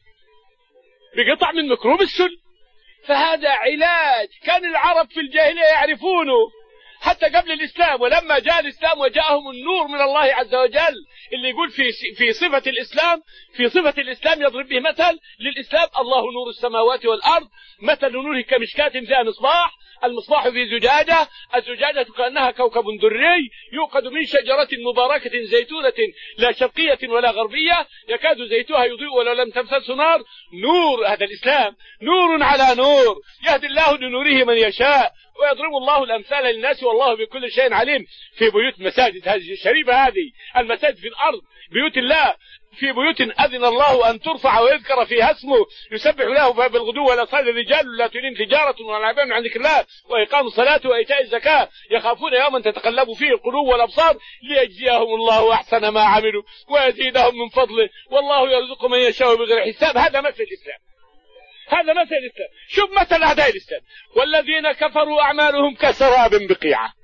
بقطع من ميكروب السل. فهذا علاج كان العرب في الجاهلية يعرفونه حتى قبل الإسلام. ولما جاء الإسلام وجاءهم النور من الله عز وجل، اللي يقول في في صفة الإسلام، في صفة الإسلام يضرب به مثل للإسلام: الله نور السماوات والأرض مثل نوره كمشكاة فيها مصباح، المصباح في زجاجة، الزجاجة كأنها كوكب دري يوقد من شجرة مباركة زيتونة لا شرقية ولا غربية يكاد زيتها يضيء ولو لم تمسسه نار. نور، هذا الإسلام نور على نور، يهدي الله لنوره من يشاء ويضرب الله الأمثال للناس والله بكل شيء عليم. في بيوت مساجد هذه الشريفة، هذه المساجد في الأرض بيوت الله، في بيوت أذن الله أن ترفع ويذكر فيها اسمه يسبح له بالغدو والآصال رجال لا تلهيهم تجارة ولا بيع عن ذكر الله وإقام الصلاة وإيتاء الزكاة يخافون يوما تتقلب فيه القلوب والأبصار ليجزيهم الله أحسن ما عملوا ويزيدهم من فضله والله يرزق من يشاء بغير حساب. هذا مثل الإسلام، هذا مثل الإسلام. شوف مثل أعداء الإسلام: والذين كفروا أعمالهم كسراب بقيعة.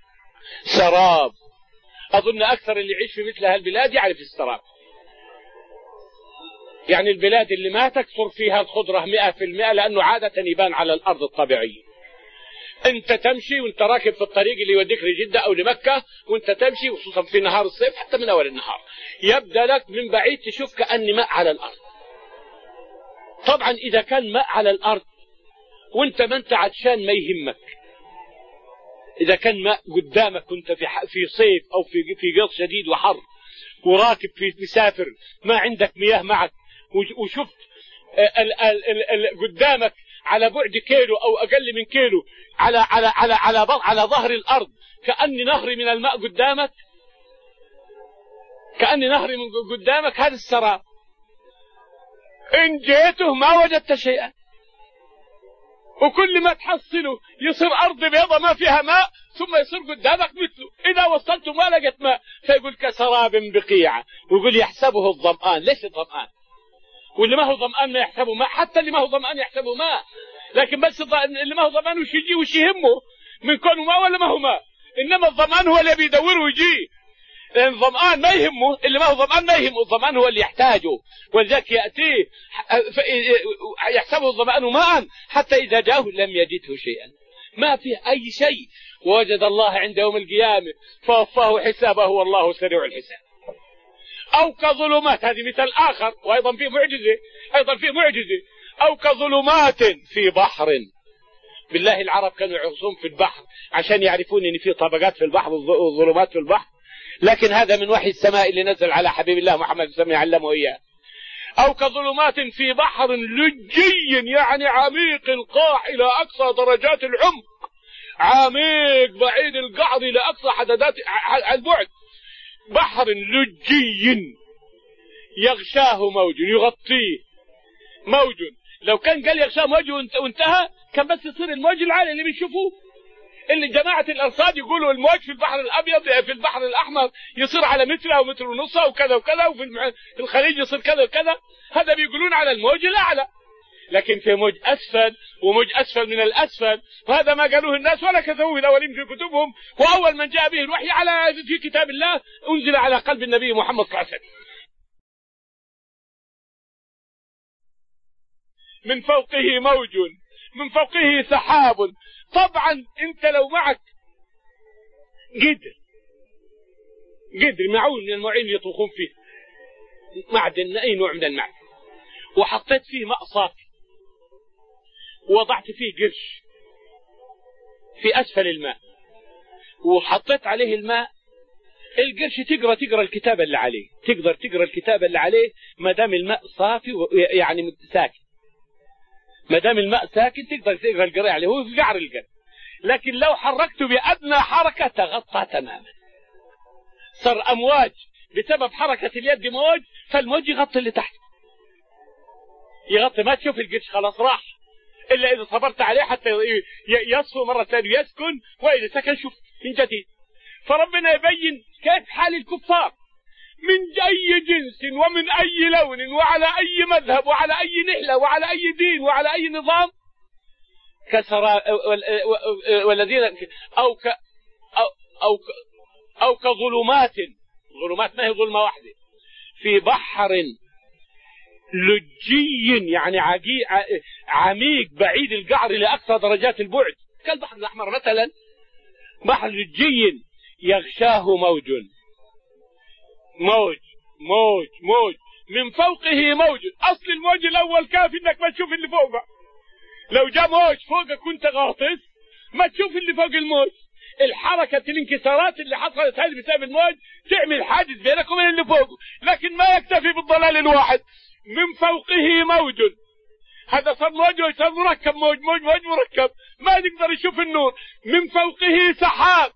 سراب، أظن أكثر اللي يعيش في مثل هالبلاد يعرف السراب، يعني البلاد اللي ما تكثر فيها الخضرة مئة في المئة، لأنه عادة يبان على الأرض الطبيعية. أنت تمشي وأنت راكب في الطريق اللي يوديك لجدة أو لمكة، وأنت تمشي خصوصا في نهار الصيف حتى من أول النهار يبدأ لك من بعيد تشوف كأن ماء على الأرض. طبعا إذا كان ماء على الأرض وأنت ما أنت عطشان ما يهمك، إذا كان ماء قدامك كنت في في صيف أو في في قط شديد وحر وراكب في مسافر ما عندك مياه معك، وشفت ال ال ال قدامك على بعد كيلو أو أقل من كيلو على على على على على ظهر الأرض كأن نهر من الماء قدامك، كأن نهر من قدامك، هذا السراب. إن جئته ما وجدت شيئا، وكل ما تحصله يصير أرض بيضة ما فيها ماء، ثم يصير قدامك مثله، إذا وصلت ما لقيت ماء فيقول كسراب بقيعة، ويقول يحسبه الظمآن. ليش الظمآن؟ واللي ما هو ظمآن ما يحسبه ماء، حتى اللي ما هو ظمآن يحسبه ماء، لكن بس اللي ما هو ظمآن وش يجي وش يهمه من كونه ماء ولا ما هو ماء، إنما الظمآن هو اللي بيدور ويجي، لأن الظمآن ما يهمه، اللي ما هو ظمآن ما يهمه، الظمآن هو اللي يحتاجه، ولذلك يأتيه يحسبه الظمآن ماء حتى إذا جاءه لم يجده شيئا، ما فيه أي شيء، ووجد الله عند يوم القيامة فوفاه حسابه والله سريع الحساب. أو كظلمات، هذه مثال آخر وأيضا فيه معجزة، أيضا فيه معجزة. أو كظلمات في بحر. بالله العرب كانوا يعصون في البحر عشان يعرفون ان في طبقات في البحر وظلمات في البحر، لكن هذا من وحي السماء اللي نزل على حبيب الله محمد صلى الله عليه وسلم يعلمه اياه. او كظلمات في بحر لجي، يعني عميق القاع الى اقصى درجات العمق، عميق بعيد القعر الى اقصى حدادات البعد. بحر لجي يغشاه موج، يغطيه موج. لو كان قال يغشاه موج وانتهى كان بس يصير الموج العالي اللي بنشوفوه، اللي جماعة الأرصاد يقولوا الموج في البحر الأبيض في البحر الأحمر يصير على متر أو متر ونص وكذا وكذا، وفي الخليج يصير كذا وكذا، هذا بيقولون على الموج الأعلى. لكن في موج أسفل وموج أسفل من الأسفل، وهذا ما قالوه الناس ولا كتبوه الأولين في كتبهم، وأول من جاء به الوحي على في كتاب الله أنزل على قلب النبي محمد صلى الله عليه وسلم. من فوقه موج، من فوقه سحاب. طبعا انت لو معك قدر قدر معون من المعين يطبخون فيه معدن، اي نوع من المعدن، وحطيت فيه ماء صافي ووضعت فيه قرش في اسفل الماء وحطيت عليه الماء، القرش تقرا تقرا الكتاب اللي عليه، تقدر تقرا الكتاب اللي عليه ما دام الماء صافي يعني ساكن، ما دام الماء ساكن تقدر تقرا القراءة عليه، هو في قعر القلب. لكن لو حركته بأدنى حركة تغطى تماما، صار أمواج بسبب حركة اليد موج، فالموج يغطي اللي تحت، يغطي، ما تشوف القرش خلاص راح، إلا إذا صبرت عليه حتى يصفو مرة ثانية يسكن، وإذا سكن شوف من جديد. فربنا يبين كيف حال الكفار من أي جنس ومن أي لون وعلى أي مذهب وعلى أي نحلة وعلى أي دين وعلى أي نظام، كسرى والذين أو ك أو أو أو كظلمات، ظلمات ما هي ظلمة واحدة، في بحر لجي يعني عميق بعيد القعر لأقصى درجات البعد، كالبحر الأحمر مثلا. بحر لجي يغشاه موج، موج موج موج من فوقه موج. اصل الموج الاول كافي انك ما تشوف اللي فوقه، لو جاء موج فوقك كنت غاطس ما تشوف اللي فوق الموج، الحركة الانكسارات اللي حصلت هذه بسبب الموج تعمل حاجز بينك وبين اللي فوقه، لكن ما يكتفي بالضلال الواحد. من فوقه موج، هذا صار موج وصار مركب، موج موج موج مركب ما نقدر يشوف النور. من فوقه سحاب،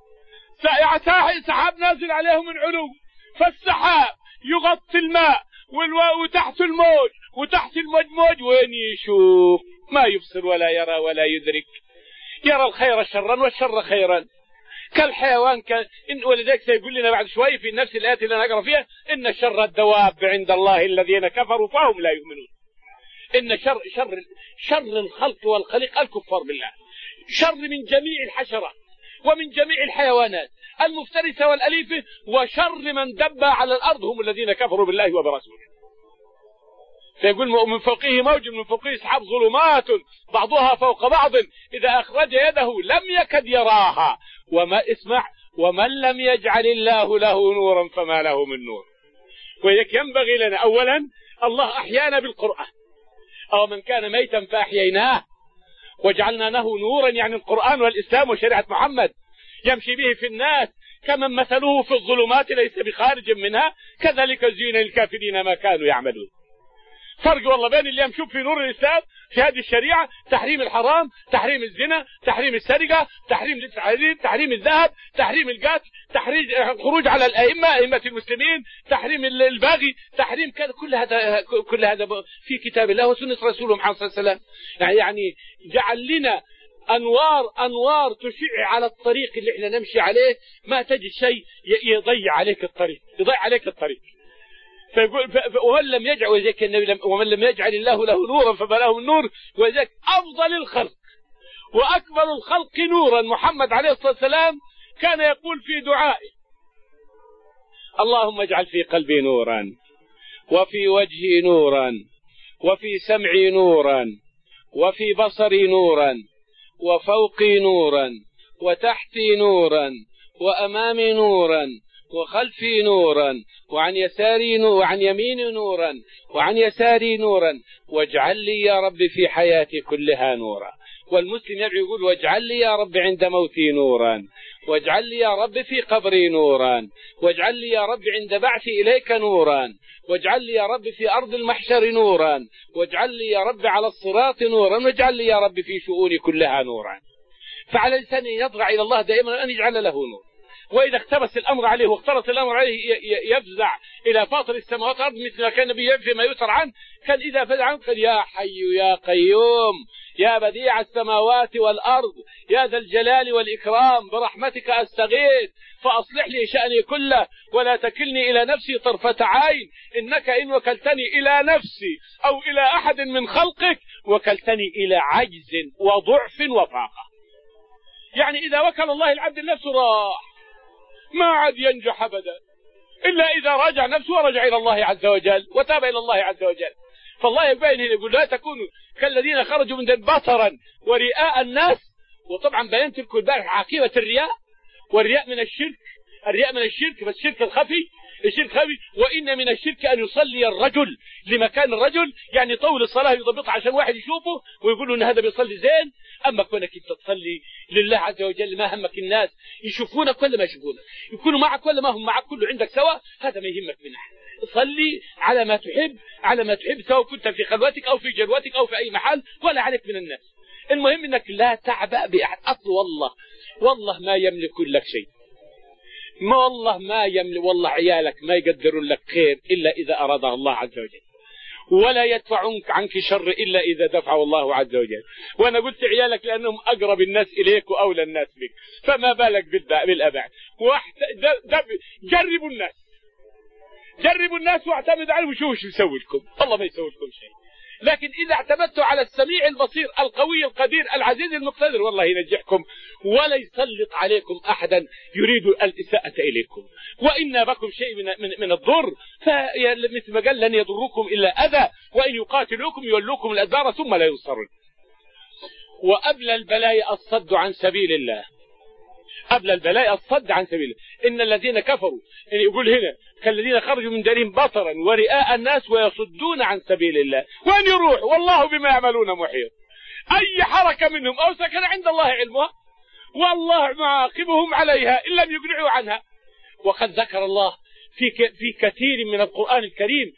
سحاب نازل عليه من علو، فالسحاب يغطي الماء وتحت الموج، وتحت الموج موج، وين يشوف ما يبصر ولا يرى ولا يدرك، يرى الخير شرا والشر خيرا كالحيوان ك... ولذلك سيقول لنا بعد شوي في نفس الآيات اللي نقرأ فيها إن شر الدواب عند الله الذين كفروا فهم لا يؤمنون. إن شر شر شر الخلق والخليق الكفار بالله، شر من جميع الحشرات ومن جميع الحيوانات المفترسة والأليفة، وشر من دب على الأرض هم الذين كفروا بالله وبرسوله. فيقول من فوقه موج من فوقه سحاب ظلمات بعضها فوق بعض إذا أخرج يده لم يكد يراها، وما اسمع ومن لم يجعل الله له نورا فما له من نور. ويك ينبغي لنا أولا الله أحيانا بالقرآن، أو من كان ميتا فأحييناه وجعلنا له نورا، يعني القرآن والإسلام وشريعة محمد يمشي به في الناس، كمن مثله في الظلمات ليس بخارج منها كذلك زين للكافرين ما كانوا يعملون. فرق والله بين اللي يمشون في نور الإسلام في هذه الشريعة، تحريم الحرام، تحريم الزنا، تحريم السرقة، تحريم التعذيب، تحريم الذهب، تحريم القتل، تحريم الخروج على الأئمة أئمة المسلمين، تحريم الباغي، تحريم كذا. كل هذا كل هذا في كتاب الله وسنة رسوله محمد صلى الله عليه وسلم. يعني جعل لنا أنوار أنوار تشع على الطريق اللي احنا نمشي عليه، ما تجد شيء يضيع عليك الطريق، يضيع عليك الطريق. فيقول ومن لم يجعل وذلك النبي ومن لم يجعل الله له نورا فما له من نور. وذلك أفضل الخلق وأكبر الخلق نورا محمد عليه الصلاة والسلام كان يقول في دعائه: اللهم اجعل في قلبي نورا، وفي وجهي نورا، وفي سمعي نورا، وفي بصري نورا، وفوقي نورا، وتحتي نورا، وأمامي نورا، وخلفي نورا، وعن يساري نورا، وعن يميني نورا، وعن يساري نورا، واجعل لي يا رب في حياتي كلها نورا. والمسلم يدعو يقول: واجعل لي يا رب عند موتي نورا، واجعل لي يا رب في قبري نورا، واجعل لي يا رب عند بعثي إليك نورا، واجعل لي يا رب في أرض المحشر نورا، واجعل لي يا رب على الصراط نورا، واجعل لي يا رب في شؤوني كلها نورا. فعلى الإنسان يضرع إلى الله دائما أن يجعل له نور. وإذا اختبس الأمر عليه واختلط الأمر عليه يفزع إلى فاطر السماوات والأرض مثل ما كان النبي يفزع ما يسر عنه. كان إذا فزع عنه قال: يا حي يا قيوم يا بديع السماوات والأرض يا ذا الجلال والإكرام برحمتك أستغيث فأصلح لي شأني كله ولا تكلني إلى نفسي طرفة عين، إنك إن وكلتني إلى نفسي أو إلى أحد من خلقك وكلتني إلى عجز وضعف وفاقة. يعني إذا وكل الله العبد النفس راح، ما عاد ينجح أبدا إلا إذا راجع نفسه ورجع إلى الله عز وجل وتاب إلى الله عز وجل. فالله يبين هنا يقول: لا تكونوا كالذين خرجوا من بطرا ورئاء الناس. وطبعا بينت لكم البارح عاقبة الرياء، والرياء من الشرك، الرياء من الشرك بس الشرك الخفي، الشرك خفي. وإن من الشرك أن يصلي الرجل لمكان الرجل، يعني طول الصلاة يضبطها عشان واحد يشوفه ويقول له إن هذا بيصلي زين. أما كونك أنت تصلي لله عز وجل ما همك الناس يشوفونك ولا ما يشوفونك، يكونوا معك ولا ما هم معك، كله عندك سوا، هذا ما يهمك من أحد. صلي على ما تحب على ما تحب سواء كنت في خلوتك أو في جلوتك أو في أي محل ولا عليك من الناس. المهم أنك لا تعبأ بأحد. أصل والله والله ما يملك لك شيء، ما والله ما يملك، والله عيالك ما يقدرون لك خير إلا إذا أرادها الله عز وجل، ولا يدفعونك عنك شر إلا إذا دفعه الله عز وجل. وأنا قلت عيالك لأنهم أقرب الناس إليك وأولى الناس بك، فما بالك بالأبعد. جربوا الناس جربوا الناس واعتمدوا عليهم وشوفوا شو يسوي لكم. الله ما يسوي لكم شيء. لكن إذا اعتمدتوا على السميع البصير القوي القدير العزيز المقتدر والله ينجحكم ولا يسلط عليكم أحدا يريد الإساءة إليكم. وإن بكم شيء من, من, من الضر فمثل ما قال: لن يضركم إلا أذى وإن يقاتلوكم يولوكم الأدبار ثم لا ينصرون. وأبلى البلاء الصد عن سبيل الله، أبلى البلاء الصد عن سبيل الله. إن الذين كفروا، يعني يقول هنا: كالذين خرجوا من دارهم بطرا ورئاء الناس ويصدون عن سبيل الله. وين يروح؟ والله بما يعملون محيط. أي حركة منهم أو سكن عند الله علمها، والله معاقبهم عليها إن لم يقنعوا عنها. وقد ذكر الله في في كثير من القرآن الكريم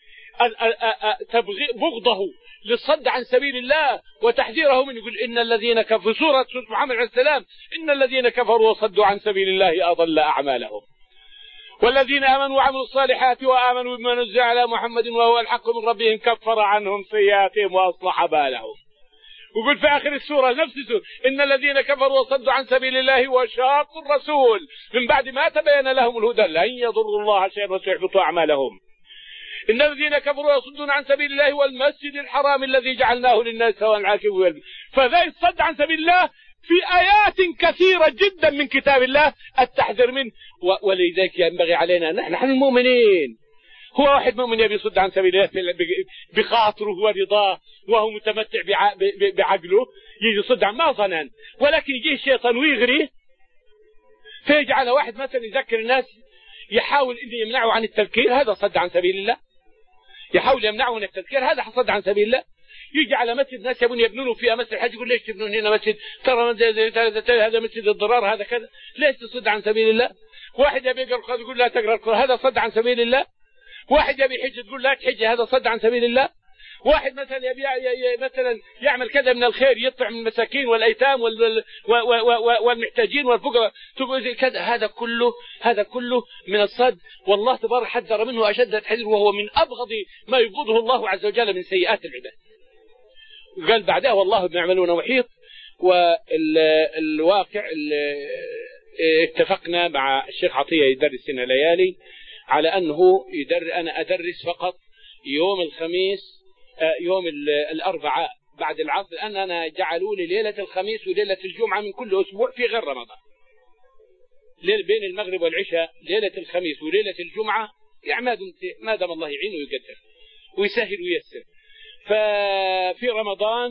بغضه للصد عن سبيل الله وتحذيره من. يقول: إن الذين كفروا في سورة محمد عليه السلام: إن الذين كفروا وصدوا عن سبيل الله أضل أعمالهم والذين آمنوا وعملوا الصالحات وآمنوا بما نزل على محمد وهو الحق من ربهم كفر عنهم سيئاتهم وأصلح بالهم. ويقول في آخر السورة نفس السورة: إن الذين كفروا وصدوا عن سبيل الله وشاقوا الرسول من بعد ما تبين لهم الهدى لن يضروا الله شيئا وسيحبط أعمالهم. إن الذين كفروا يصدون عن سبيل الله والمسجد الحرام الذي جعلناه للناس سواء العاكف والباد. فذا الصد عن سبيل الله في آيات كثيرة جدا من كتاب الله التحذير منه. ولذلك ينبغي علينا نحن المؤمنين. هو واحد مؤمن يبي يصد عن سبيل الله بخاطره ورضاه وهو متمتع بعقله يجي يصد عن ما ظنن، ولكن يجيه الشيطان ويغريه فيجعل واحد مثلا يذكر الناس يحاول أن يمنعه عن التذكير، هذا صد عن سبيل الله. يحاول يمنعه من التذكير، هذا صد عن سبيل الله. يجي على مسجد ناس يبون يبنونه فيها مسجد الحج، يقول: ليش تبنون هنا مسجد؟ ترى هذا مسجد الضرار، هذا كذا. ليش تصد عن سبيل الله؟ واحد يبي يقرأ القرآن يقول: لا تقرأ القرآن، هذا صد عن سبيل الله. واحد يبي يحج تقول: لا تحج، هذا صد عن سبيل الله. واحد مثلا يبيع مثلا يعمل كذا من الخير، يطعم المساكين والايتام والمحتاجين والفقراء، تقول كذا، هذا كله هذا كله من الصد، والله تبارك حذر منه اشد التحذير، وهو من ابغض ما يبغضه الله عز وجل من سيئات العباد. قال بعدها والله بما يعملون محيط. والواقع اتفقنا مع الشيخ عطية يدرس لنا ليالي على أنه يدر أنا أدرس فقط يوم الخميس، يوم الأربعاء بعد العصر، لأن أنا جعلوا لي ليلة الخميس وليلة الجمعة من كل أسبوع في غير رمضان، بين المغرب والعشاء ليلة الخميس وليلة الجمعة، يعني ما دام الله يعين ويقدر ويسهل وييسر. ففي رمضان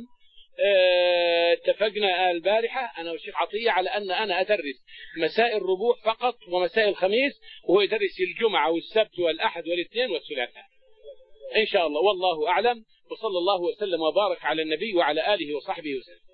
اتفقنا البارحة أنا والشيخ عطية على أن أنا أدرس مساء الربوع فقط ومساء الخميس، وهو يدرس الجمعة والسبت والأحد والاثنين والثلاثاء إن شاء الله، والله أعلم. وصلى الله وسلم وبارك على النبي وعلى آله وصحبه وسلم.